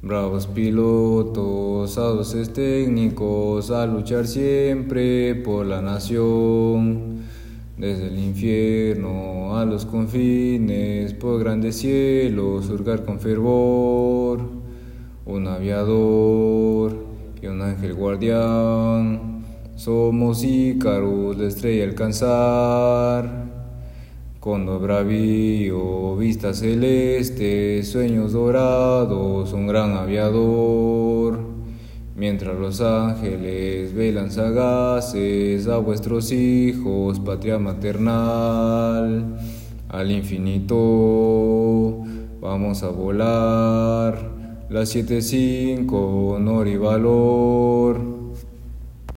Bravos pilotos, sauces técnicos, a luchar siempre por la nación. Desde el infierno a los confines, por grandes cielos, surcar con fervor. Un aviador y un ángel guardián, somos Ícaros, la estrella alcanzar. Cóndor bravío, vista celeste, sueños dorados, un gran aviador. Mientras los ángeles velan sagaces a vuestros hijos, patria maternal. Al infinito vamos a volar, las 7:5, honor y valor.